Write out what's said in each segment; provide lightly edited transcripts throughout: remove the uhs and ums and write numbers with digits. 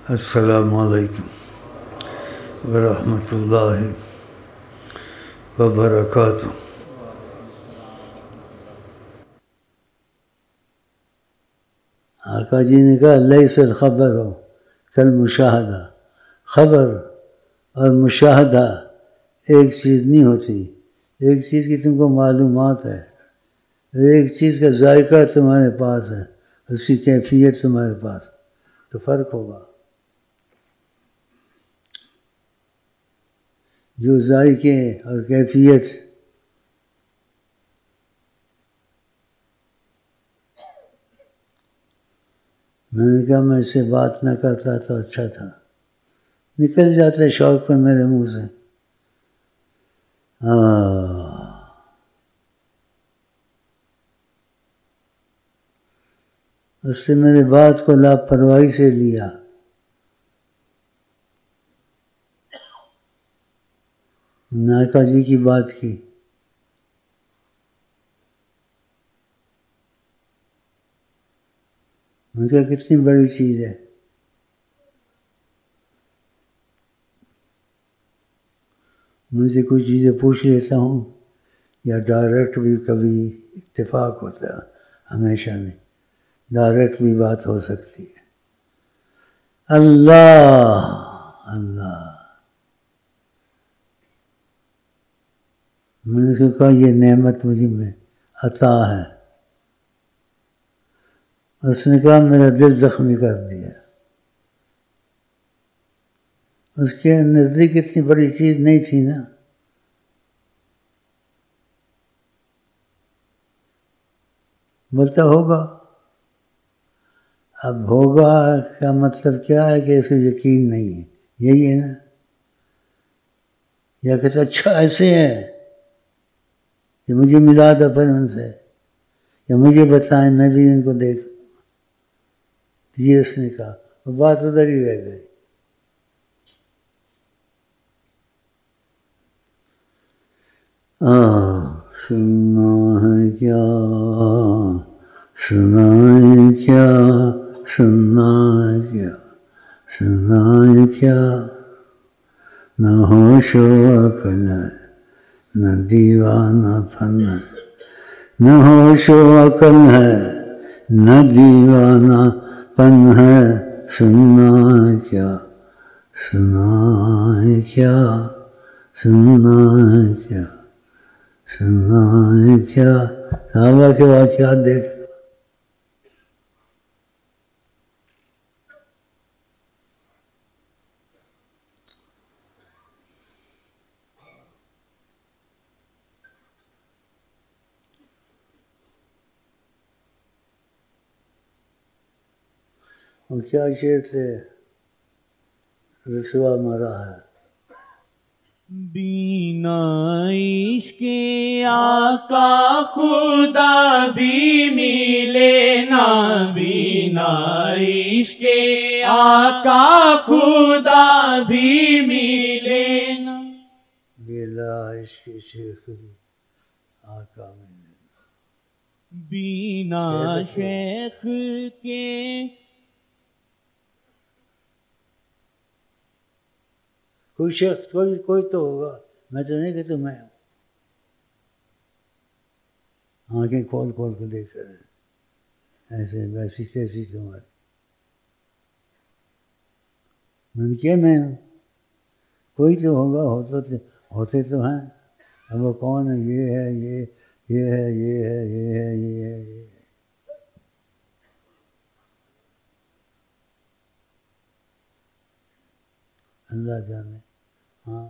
السلام علیکم ورحمۃ اللہ وبرکاتہ۔ آقا جی نے کہا لیس الخبر ہو کل مشاہدہ، خبر اور مشاہدہ ایک چیز نہیں ہوتی۔ ایک چیز کی تم کو معلومات ہے، ایک چیز کا ذائقہ تمہارے پاس ہے، اس کی کیفیت تمہارے پاس، تو فرق ہوگا۔ جو ذائقے اور کیفیت میں نے کہا میں اس سے بات نہ کرتا تو اچھا تھا، نکل جاتا شوق پہ میرے منہ سے۔ اس سے میری بات کو لاپرواہی سے لیا۔ نائکا جی کی بات کی، میں کہا کتنی بڑی چیز ہے۔ مجھے کوئی چیزیں پوچھ لیتا ہوں یا ڈائریکٹ بھی کبھی اتفاق ہوتا ہے، ہمیشہ نہیں، ڈائریکٹ بھی بات ہو سکتی ہے۔ اللہ اللہ، میں نے اس کو کہا یہ نعمت مجھے میں عطا ہے۔ اس نے کہا میرا دل زخمی کر دیا۔ اس کے نزدیک اتنی بڑی چیز نہیں تھی نا۔ بولتا ہوگا، اب ہوگا کا مطلب کیا ہے کہ اس کو یقین نہیں ہے، یہی ہے نا۔ یا کہتا اچھا ایسے ہے کہ مجھے ملا دو پھر ان سے، یا مجھے بتائیں میں بھی ان کو دیکھوں۔ یہ اس نے کہا، وہ بات ادھر ہی رہ گئی۔ سننا ہے کیا سنائیں کیا، سننا ہے کیا سنائیں کیا، نہ ہوش و عقل ہے نہ دیوانہ پن ہے، نہ ہوش و عقل ہے نہ دیوانہ پن ہے، سننا ہے کیا سنائیں کیا، سننا ہے کیا سنائیں کیا۔ صحابہ کے واقعات دیکھ لو۔ اور کیا شعر سے رسوا مرا ہے۔ بینا عشق آقا خدا بھی ملے نہ، بینا عشق آقا خدا بھی ملے نہ، بلا عشق شیخ بھی آقا ملے نہ۔ بینا شیخ کے کوئی شخص کوئی تو ہوگا، میں تو نہیں کہتا میں ہوں۔ آنکھیں کھول کھول کے دیکھ رہے ہیں، ایسے ویسی تیسی تمہاری۔ میں نے کیا میں ہوں، کوئی تو ہوگا، ہوتے تو ہیں، اب وہ کون ہے؟ یہ ہے، یہ ہے، یہ ہے، یہ ہے، یہ ہے، یہ ہے۔ اللہ جانے۔ ہاں،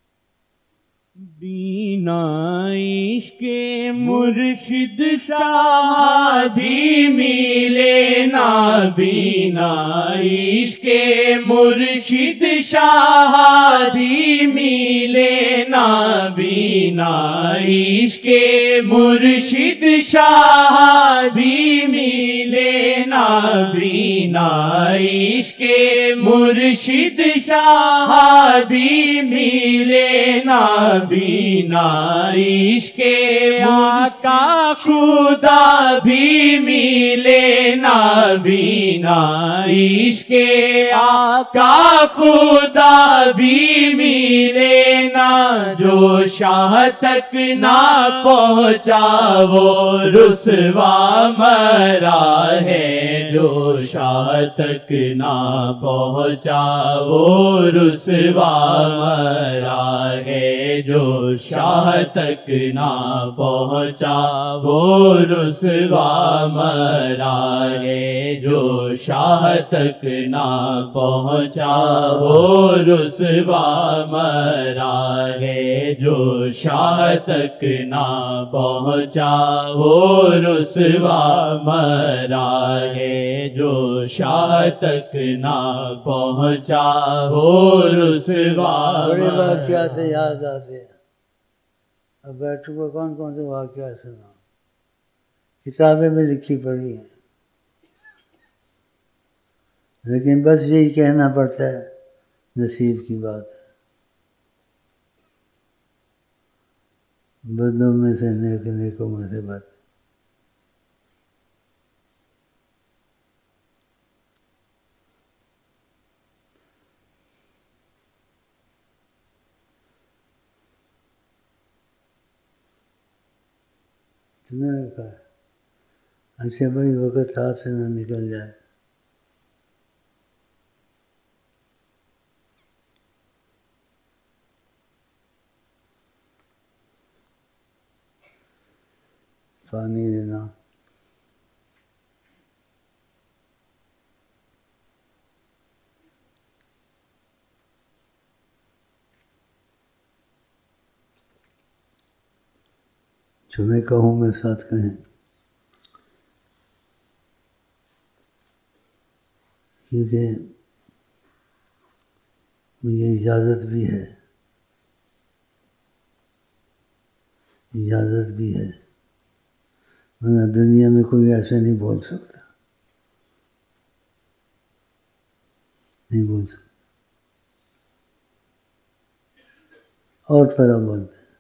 بینا عشق مرشد شاہدی ملے نہ، بینا عشق مرشد شاہدی ملے نہ، بینا عشق مرشد شاہدی ملے نہ، بینا عشق مرشد شاہدی ملے نہ، نابینا عشق آقا خدا بھی ملے نابینا عشق آقا خدا بھی ملے نا جو شاہ تک نہ پہنچا وہ رسوا مرا ہے جو شاہ تک نہ پہنچا وہ رسوا مرا ہے جو شاہ تک نہ پہنچا وہ رسوا مرا ہے جو شاہ تک نہ پہنچا وہ رسوا مرا ہے جو شاہ تک نہ پہنچا وہ رسوا مرا ہے جو شاہ تک نہ پہنچا وہ رسوا بڑے واقعات سے یاد آتے ہیں. اب بیٹھو کو کون کون سے واقعات سنا کتابیں میں لکھی پڑی ہیں لیکن بس یہی کہنا پڑتا ہے نصیب کی بات ہے. بدوں میں سے نیک نیکوں میں سے بد. تم نے کہا اچھا بھائی وقت ہاتھ سے نہ نکل جائے. پانی دینا جو میں کہوں میں ساتھ کہیں کیونکہ مجھے اجازت بھی ہے ورنہ دنیا میں کوئی ایسے نہیں بول سکتا اور طرح بولتے ہیں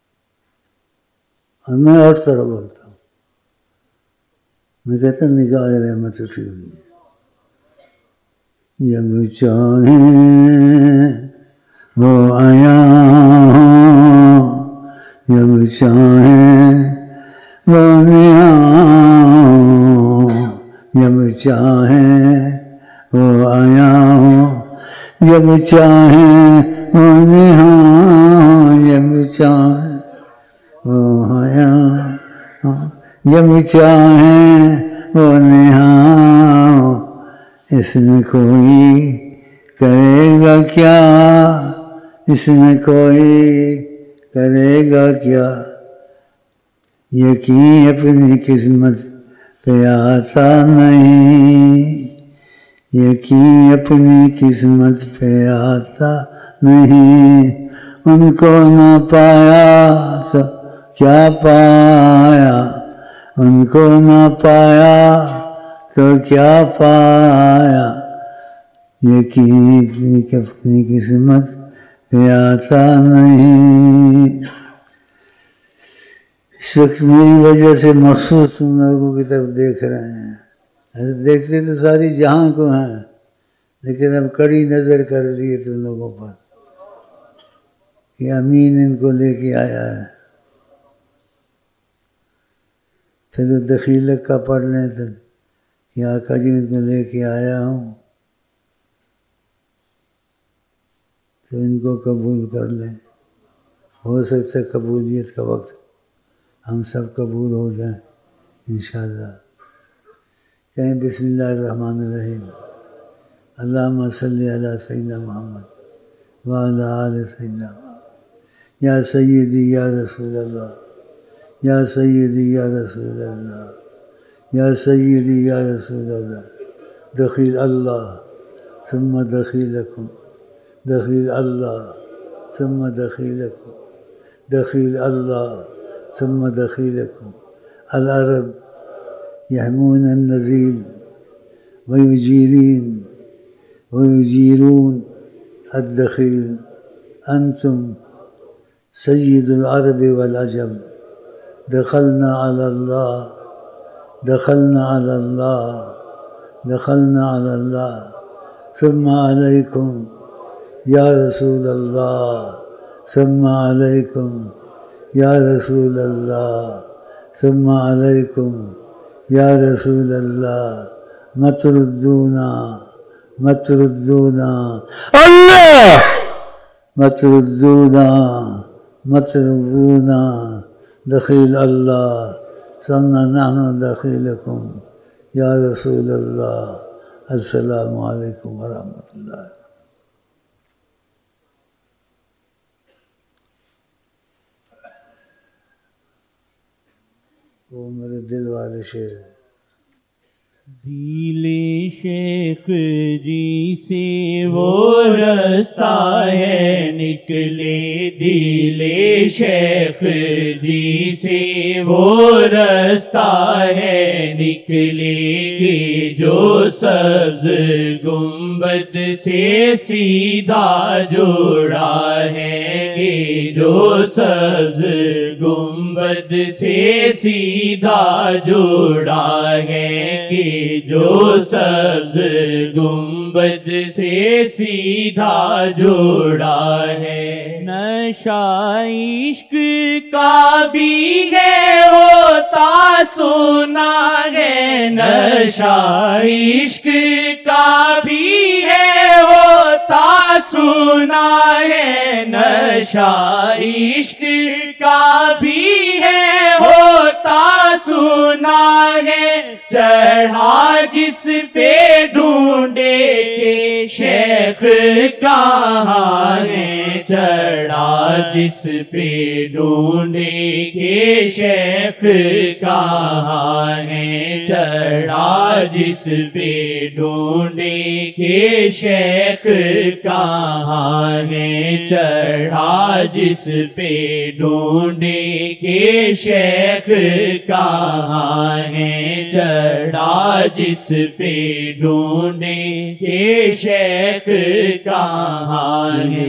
اور میں اور طرح بولتا ہوں. میں کہتا ہوں نگاہ رحمت اٹھی ہوئی ہے. جب چاہیں وہ آیا جب چاہیں وہ جب چاہیں وہ آیا جب چاہیں وہ جب چاہیں وہ آیا جب چاہیں وہ اس میں کوئی کرے گا کیا اس میں کوئی کرے گا کیا. یقین اپنی قسمت پہ آتا نہیں یقین اپنی قسمت پہ آتا نہیں. ان کو نہ پایا تو کیا پایا ان کو نہ پایا تو کیا پایا. یقین اپنی قسمت پہ آتا نہیں. اس وقت میری وجہ سے مخصوص تم لوگوں کی طرف دیکھ رہے ہیں. ایسے دیکھتے تو ساری جہاں کو ہیں لیکن اب کڑی نظر کر لیے تم لوگوں پر کہ امین ان کو لے کے آیا ہے. پھر وہ دخیلت کا پڑھ لیں تو کہ آقا جی ان کو لے کے آیا ہوں تو ان کو قبول کر لیں. ہو سکتا ہے قبولیت کا وقت ہم سب قبول ہو جائیں انشاءاللہ. کہیں بسم اللہ الرحمن الرحیم. اللہم صلی علی سیدنا محمد وعلی آل سیدنا محمد. یا سیدی یا رسول اللہ یا سیدی یا رسول اللہ یا سیدی یا رسول اللہ. دخیل اللہ ثم دخیلکم دخیل اللہ ثم دخیلکم دخیل اللہ ثم دخیلکم. العرب یحمون النزیل ویجیرین ویجیرون الدخیل. انتم سید العرب والعجم دخلنا علی اللہ دخلنا علی اللہ دخلنا علی اللہ ثم علیکم یا رسول اللہ ثم علیکم یا رسول اللہ ثم علیکم یا رسول اللہ مت ردونا مت ردونا اللہ مت ردونا مت ردونا دخیل اللہ سمنا نحن دخیلکم یا رسول اللہ السلام علیکم ورحمۃ اللہ. وہ میرے دل والے شعر ہیں. دل شیخ جی سے وہ رستہ ہے نکلے دل شیخ جی سے وہ رستہ ہے نکلے کہ جو سبز گنبد سے سیدھا جوڑا ہے کہ جو سبز گنبد سے سیدھا جوڑا ہے کہ جو سبز گنبد سے سیدھا جوڑا ہے. نشہ عشق کا بھی ہے ہوتا سنا ہے نشہ عشق کا بھی ہے ہوتا سنا ہے نشہ عشق کا بھی ہے ہوتا سنا ہے چڑھا جس پہ ڈھونڈے کے شیخ کہاں ہے چڑھا جس پہ ڈھونڈے کے شیخ کہاں ہے چڑھا جس پہ ڈھونڈے کے شیخ کہاں ہے چڑھا جس پہ ڈھونڈے کے شیخ کہاں ہے چڑھا جس پہ ڈھونڈے کے شیخ کہاں ہے.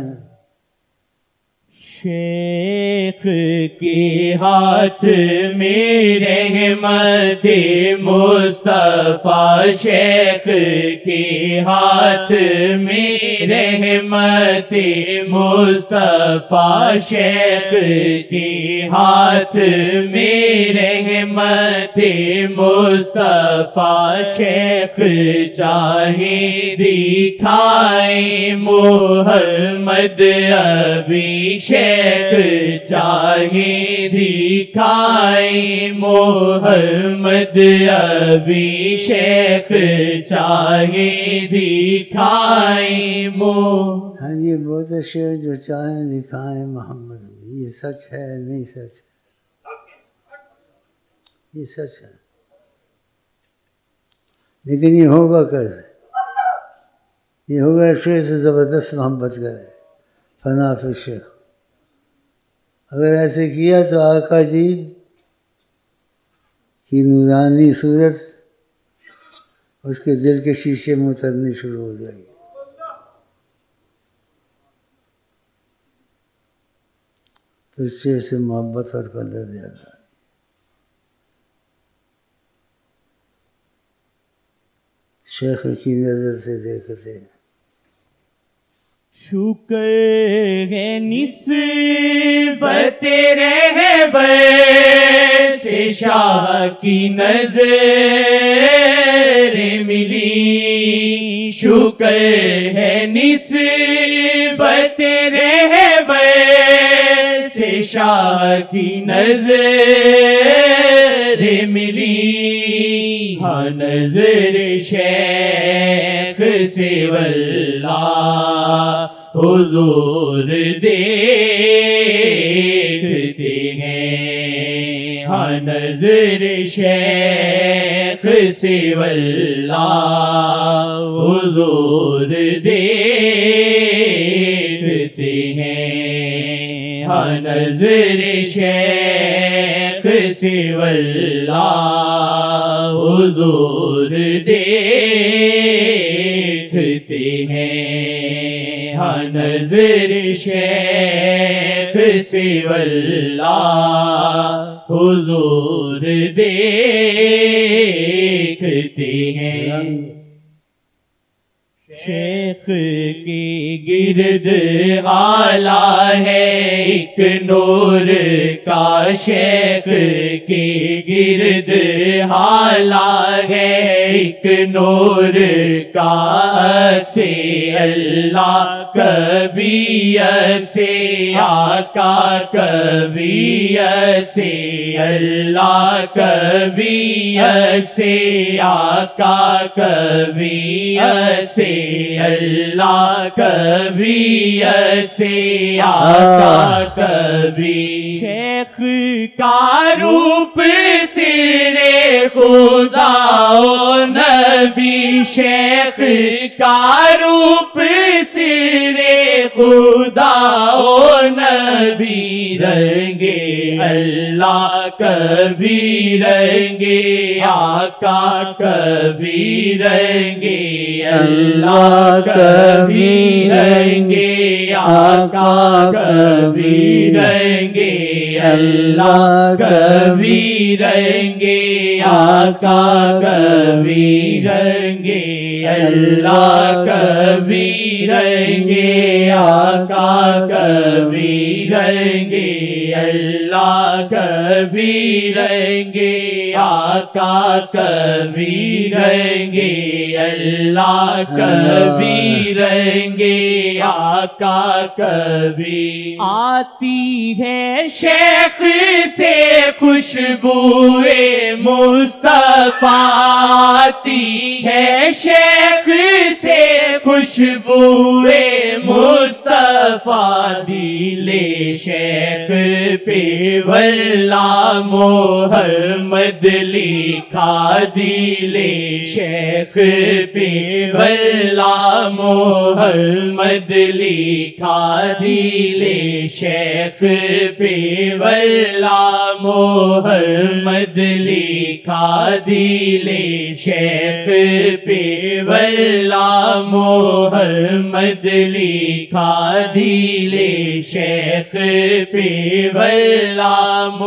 شیخ کے ہاتھ میں رحمت مصطفیٰ شیخ کے ہاتھ میں رحمت مصطفیٰ شیخ کے ہاتھ میں رحمت مصطفیٰ شیخ چاہے دکھائے محمد ابھی شیخ چاہے دکھائے محمد ابھی شیخ چاہے دکھائے ہاں یہ بہت شعر جو چاہیں دکھائیں محمد یہ سچ ہے نہیں سچ ہے یہ سچ ہے لیکن یہ ہوگا کیسے یہ ہوگا شعر سے زبردست محبت کرے فنا فی شیخ. اگر ایسے کیا تو آقا جی کی نورانی صورت اس کے دل کے شیشے میں اترنی شروع ہو جائے گی. پھر شیخ سے محبت اور قدر زیادہ ہے. شیخ کی نظر سے دیکھتے ہیں. شکر ہے نسبت رہبر سے شاہ کی نظر ملی شکر ہے نسبت رہبر سے شاہ کی نظر ملی ہاں نظر شیخ سے واللہ حضور دیکھتے ہیں ہاں نظر شیخ سے واللہ حضور دیکھتے ہیں ہاں نظر شیخ سے واللہ حضور دیکھتے ہیں ہاں نظر شیخ شیخ سے واللہ حضور دیکھتے ہیں شیخ کی گرد حالہ ہے ایک نور کا شیخ کی گرد حالہ ہے ایک نور کا عکس اللہ کبھی عکس آقا کبھی عکس اللہ کبھی عکس آقا کبھی عکس اللہ کبھی عکس آقا کبھی شیخ کا روپ سر خدا و نبی شیخ کا روپ سر خدا و نبی رنگے اللہ کبھی رنگے آقا کبھی رنگے اللہ کبھی رنگے آقا کبھی رنگے اللہ کبھی رنگے آقا کبھی رنگے اللہ کبھی رنگے آقا کبھی رنگے اللہ کبھی رنگے آقا کبھی رنگے اللہ کبھی رنگے آقا کبھی آتی ہے شیخ سے خوشبوئے مصطفیٰ آتی ہے شیخ سے خوشبوئے مصطفیٰ دل شیخ پہ واللہ محمد لکھا دل شیخ پہ واللہ محمد لکھا دل شیخ پہ واللہ محمد لکھا دل شیخ پہ واللہ محمد لکھا دل شیخ پہ واللہ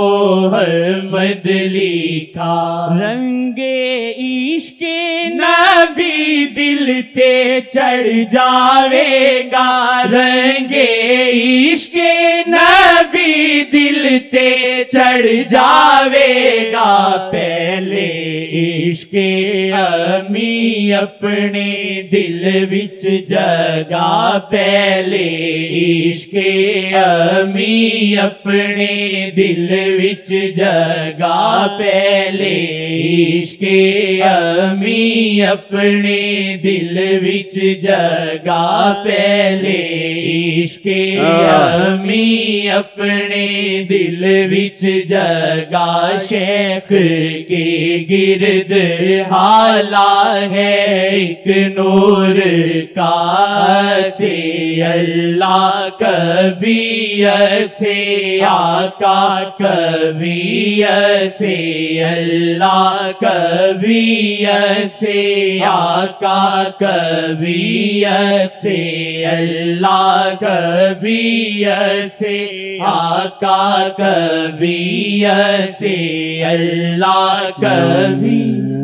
محمد لکھا رنگے عشق نبی دل پہ چڑھ جاوے گا رنگے عشق نبی دل پہ چڑھ جاوے گا پہلے عشق امی اپنے دل وچ جگا پہلے عشق امی اپنے دل وچ جگا پہلے عشق امی اپنے دل وچ جگا پہلے عشق امی اپنے دل وچ جگا شیخ کے گرد حالہ ہے ایک نور کا عکس اللہ کبھی عکس آقا کبھی عکس اللہ کبھی عکس آقا کبھی عکس اللہ کبھی عکس آقا کبھی عکس اللہ کبھی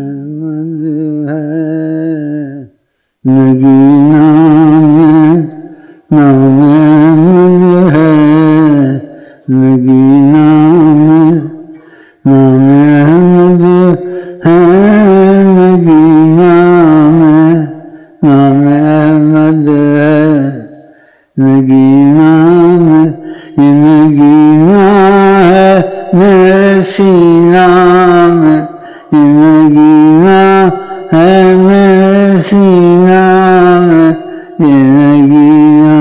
نگینا میں نام احمد ہے نگینا میں نام احمد ہے نگینا میں نام احمد ہے نگینا میں یہ نگینا ہے میرے سینہ میں یہ نگینا ہے میرے سینہ میں یہ نگینا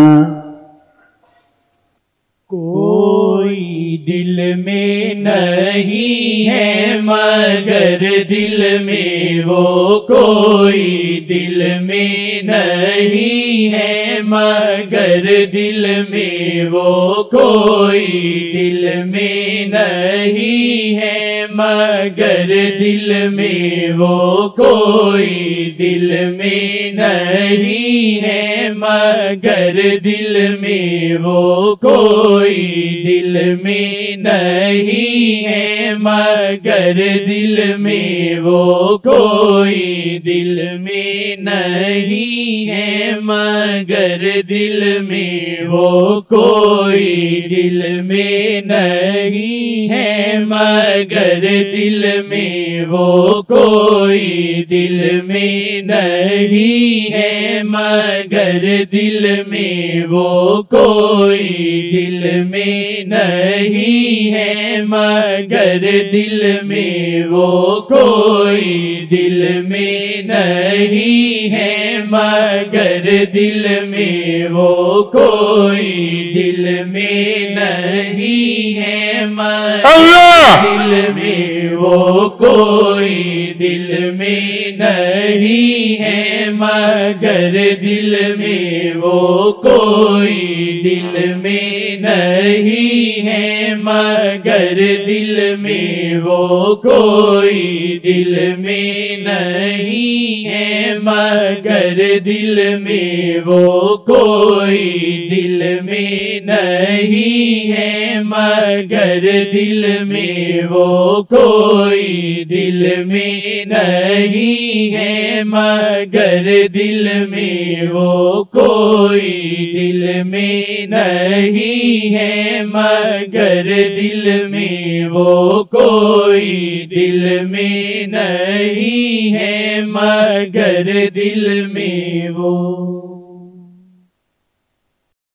کوئی دل میں نہیں ہے مگر دل میں وہ کوئی دل میں نہیں ہے مگر دل میں وہ کوئی دل میں نہیں ہے مگر دل میں وہ کوئی دل میں نہیں ہے مگر دل میں وہ کوئی دل میں نہیں ہے مگر دل میں وہ کوئی دل میں نہیں ہے مگر دل میں وہ کوئی دل میں نہیں ہے مگر دل میں وہ کوئی دل میں نہیں ہے مگر دل میں وہ کوئی دل میں نہیں ہے مگر دل میں وہ کوئی دل میں نہیں ہے مگر دل میں وہ کوئی دل میں نہیں ہے مگر دل میں وہ کوئی دل میں نہیں ہے مگر دل میں وہ کوئی دل میں نہیں ہے مگر دل میں وہ کوئی دل میں نہیں ہے مگر دل میں وہ کوئی دل میں نہیں ہے مگر دل میں وہ کوئی دل میں نہیں ہے مگر دل میں وہ کوئی دل میں نہیں ہے مگر دل میں وہ کوئی دل میں نہیں ہے مگر دل میں وہ